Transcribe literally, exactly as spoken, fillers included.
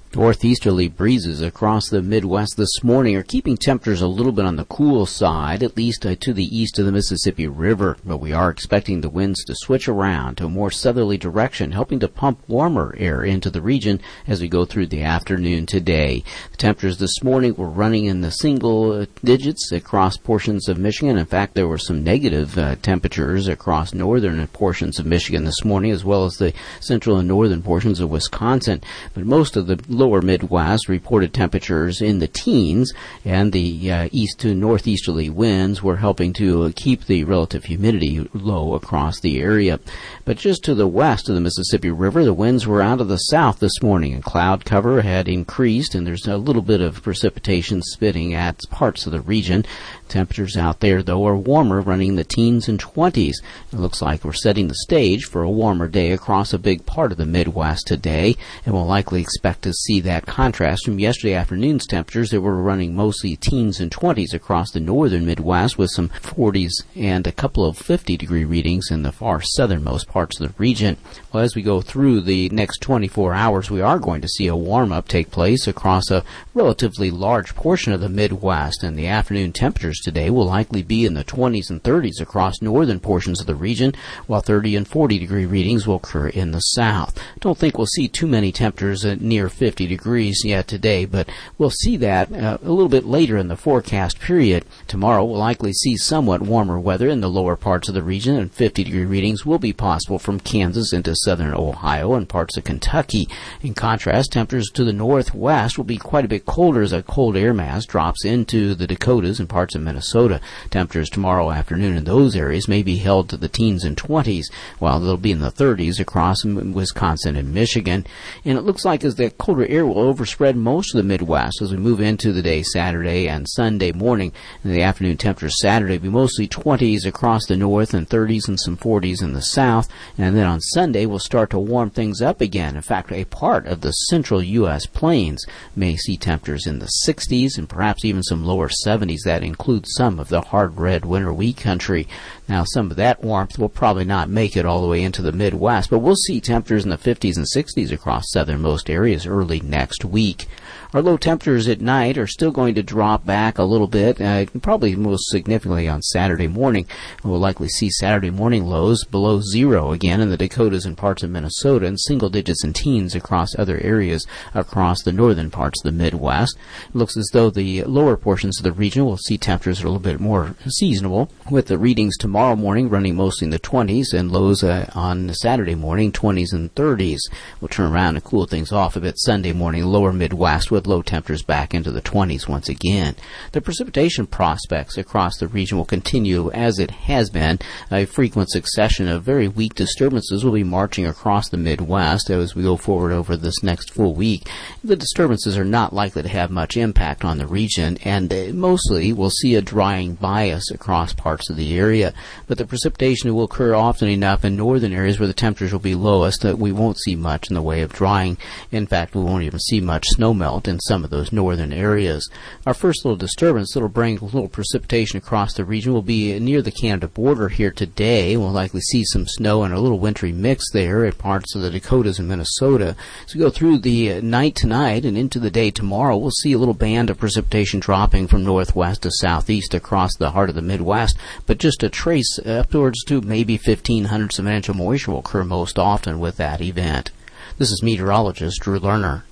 Northeasterly breezes across the Midwest this morning are keeping temperatures a little bit on the cool side, at least uh, to the east of the Mississippi River. But we are expecting the winds to switch around to a more southerly direction, helping to pump warmer air into the region as we go through the afternoon today. The temperatures this morning were running in the single uh, digits across portions of Michigan. In fact, there were some negative uh, temperatures across northern portions of Michigan this morning, as well as the central and northern portions of Wisconsin. But most of the lower Midwest reported temperatures in the teens, and the uh, east to northeasterly winds were helping to uh, keep the relative humidity low across the area. But just to the west of the Mississippi River, the winds were out of the south this morning, and cloud cover had increased, and there's a little bit of precipitation spitting at parts of the region. Temperatures out there, though, are warmer, running in the teens and twenties. It looks like we're setting the stage for a warmer day across a big part of the Midwest today, and we'll likely expect to see that contrast from yesterday afternoon's temperatures that were running mostly teens and twenties across the northern Midwest, with some forties and a couple of fifty-degree readings in the far southernmost parts of the region. Well, as we go through the next twenty-four hours, we are going to see a warm-up take place across a relatively large portion of the Midwest, and the afternoon temperatures today will likely be in the twenties and thirties across northern portions of the region, while thirty and forty degree readings will occur in the south. Don't think we'll see too many temperatures at near fifty degrees yet today, but we'll see that uh, a little bit later in the forecast period. Tomorrow we'll likely see somewhat warmer weather in the lower parts of the region, and fifty degree readings will be possible from Kansas into southern Ohio and parts of Kentucky. In contrast, temperatures to the northwest will be quite a bit colder as a cold air mass drops into the Dakotas and parts of Minnesota. Temperatures tomorrow afternoon in those areas may be held to the teens and twenties, while they'll be in the thirties across Wisconsin and Michigan. And it looks like as the colder air will overspread most of the Midwest as we move into the day Saturday and Sunday morning. In the afternoon temperatures Saturday will be mostly twenties across the north and thirties and some forties in the south. And then on Sunday we'll start to warm things up again. In fact, a part of the central U S plains may see temperatures in the sixties and perhaps even some lower seventies. That includes some of the hard red winter wheat country. Now, some of that warmth will probably not make it all the way into the Midwest, but we'll see temperatures in the fifties and sixties across southernmost areas early next week. Our low temperatures at night are still going to drop back a little bit, uh, probably most significantly on Saturday morning. We'll likely see Saturday morning lows below zero again in the Dakotas and parts of Minnesota, and single digits and teens across other areas across the northern parts of the Midwest. It looks as though the lower portions of the region will see temperatures a little bit more seasonable, with the readings tomorrow morning running mostly in the twenties and lows uh, on Saturday morning twenties and thirties. We'll turn around and cool things off a bit Sunday morning, lower Midwest, with low temperatures back into the twenties once again. The precipitation prospects across the region will continue as it has been. A frequent succession of very weak disturbances will be marching across the Midwest as we go forward over this next full week. The disturbances are not likely to have much impact on the region, and uh, mostly we'll see a drying bias across parts of the area. But the precipitation will occur often enough in northern areas where the temperatures will be lowest that we won't see much in the way of drying. In fact, we won't even see much snow melt in some of those northern areas. Our first little disturbance that'll bring a little precipitation across the region will be near the Canada border here today. We'll likely see some snow and a little wintry mix there in parts of the Dakotas and Minnesota. As we go through the night tonight and into the day tomorrow, we'll see a little band of precipitation dropping from northwest to southeast across the heart of the Midwest, but just a trace upwards to maybe fifteen hundredths of an inch of moisture will occur most often with that event. This is meteorologist Drew Lerner.